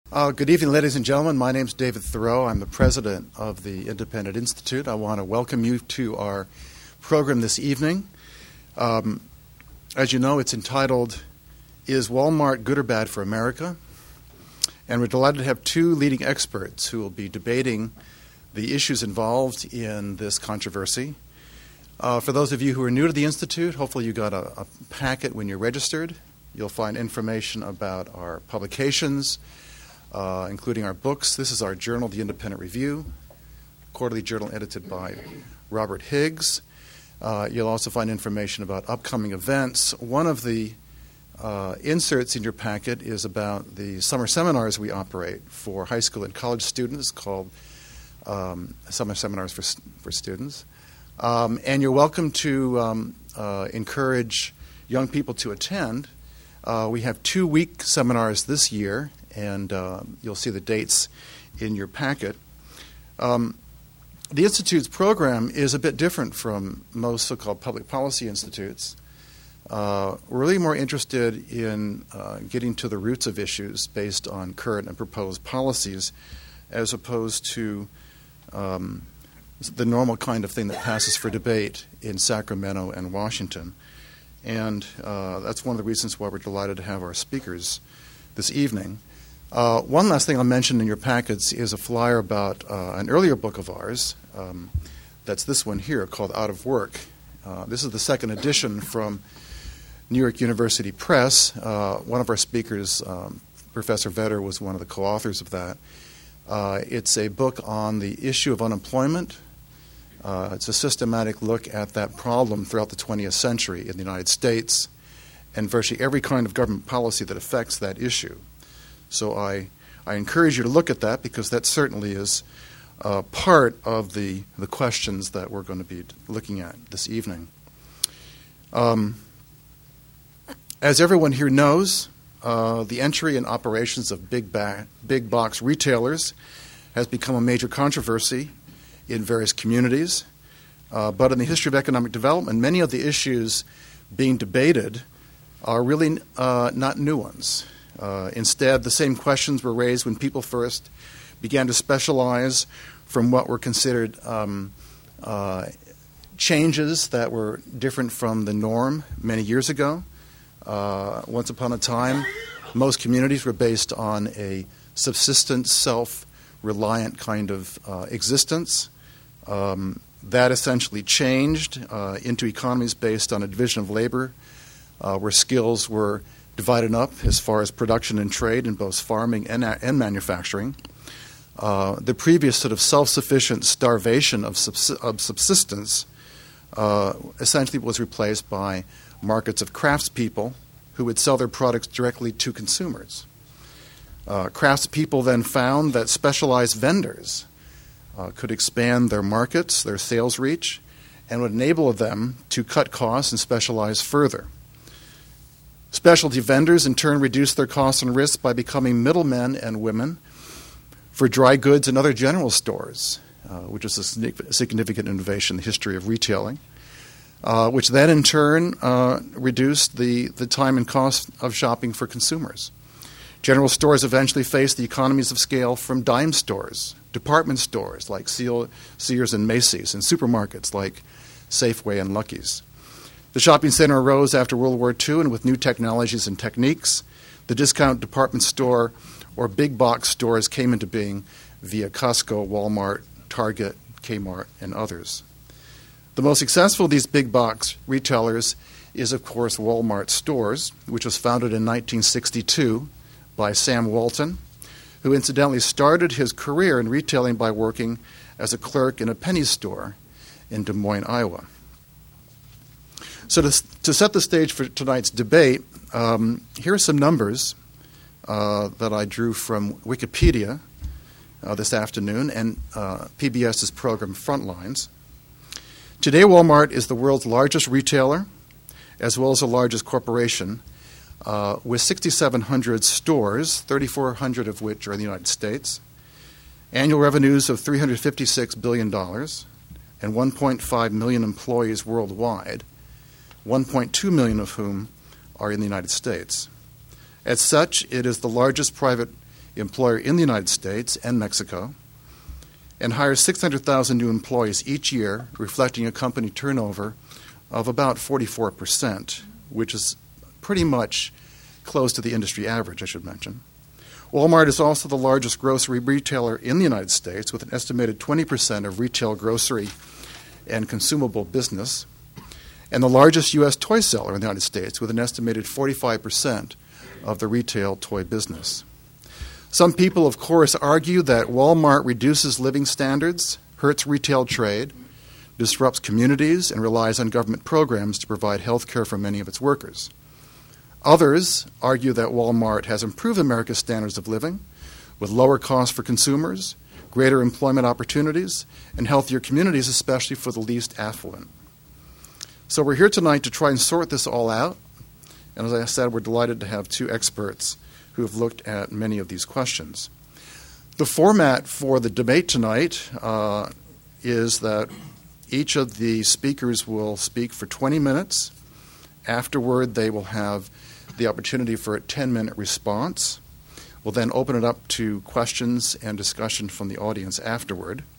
Good evening, ladies and gentlemen. My name is David Thoreau. I'm the president of the Independent Institute. I want to welcome you to our program this evening. As you know, it's entitled, Is Walmart Good or Bad for America? And we're delighted to have two leading experts who will be debating the issues involved in this controversy. For those of you who are new to the Institute, hopefully you got a packet when you registered. You'll find information about our publications, including our books. This is our journal, The Independent Review, quarterly journal edited by Robert Higgs. You'll also find information about upcoming events. One of the inserts in your packet is about the summer seminars we operate for high school and college students called Summer Seminars for Students. And you're welcome to encourage young people to attend. We have 2-week seminars this year, and you'll see the dates in your packet. The Institute's program is a bit different from most so-called public policy institutes. We're really more interested in getting to the roots of issues based on current and proposed policies, as opposed to the normal kind of thing that passes for debate in Sacramento and Washington. And that's one of the reasons why we're delighted to have our speakers this evening. One last thing I'll mention in your packets is a flyer about an earlier book of ours. That's this one here, called Out of Work. This is the second edition from New York University Press. One of our speakers, Professor Vetter, was one of the co-authors of that. It's a book on the issue of unemployment. It's a systematic look at that problem throughout the 20th century in the United States and virtually every kind of government policy that affects that issue. So I encourage you to look at that, because that certainly is part of the questions that we're going to be looking at this evening. As everyone here knows, the entry and operations of big box retailers has become a major controversy in various communities. But in the history of economic development, many of the issues being debated are really not new ones. Instead, the same questions were raised when people first began to specialize from what were considered changes that were different from the norm many years ago. Once upon a time, most communities were based on a subsistence, self-reliant kind of existence. That essentially changed into economies based on a division of labor, where skills were divided up as far as production and trade in both farming and manufacturing. The previous sort of self-sufficient starvation of subsistence essentially was replaced by markets of craftspeople who would sell their products directly to consumers. Craftspeople then found that specialized vendors could expand their markets, their sales reach, and would enable them to cut costs and specialize further. Specialty vendors, in turn, reduced their costs and risks by becoming middlemen and women for dry goods and other general stores, which is a significant innovation in the history of retailing, which then, in turn, reduced the time and cost of shopping for consumers. General stores eventually faced the economies of scale from dime stores, department stores like Sears and Macy's, and supermarkets like Safeway and Lucky's. The shopping center arose after World War II, and with new technologies and techniques, the discount department store or big box stores came into being via Costco, Walmart, Target, Kmart, and others. The most successful of these big box retailers is, of course, Walmart Stores, which was founded in 1962 by Sam Walton, who incidentally started his career in retailing by working as a clerk in a penny store in Des Moines, Iowa. So to set the stage for tonight's debate, here are some numbers that I drew from Wikipedia this afternoon and PBS's program Frontlines. Today, Walmart is the world's largest retailer, as well as the largest corporation, with 6,700 stores, 3,400 of which are in the United States, annual revenues of $356 billion, and 1.5 million employees worldwide, 1.2 million of whom are in the United States. As such, it is the largest private employer in the United States and Mexico, and hires 600,000 new employees each year, reflecting a company turnover of about 44%, which is pretty much close to the industry average, I should mention. Walmart is also the largest grocery retailer in the United States, with an estimated 20% of retail grocery and consumable business, and the largest U.S. toy seller in the United States, with an estimated 45% of the retail toy business. Some people, of course, argue that Walmart reduces living standards, hurts retail trade, disrupts communities, and relies on government programs to provide health care for many of its workers. Others argue that Walmart has improved America's standards of living, with lower costs for consumers, greater employment opportunities, and healthier communities, especially for the least affluent. So we're here tonight to try and sort this all out. And as I said, we're delighted to have two experts who have looked at many of these questions. The format for the debate tonight is that each of the speakers will speak for 20 minutes. Afterward, they will have the opportunity for a 10-minute response. We'll then open it up to questions and discussion from the audience afterward.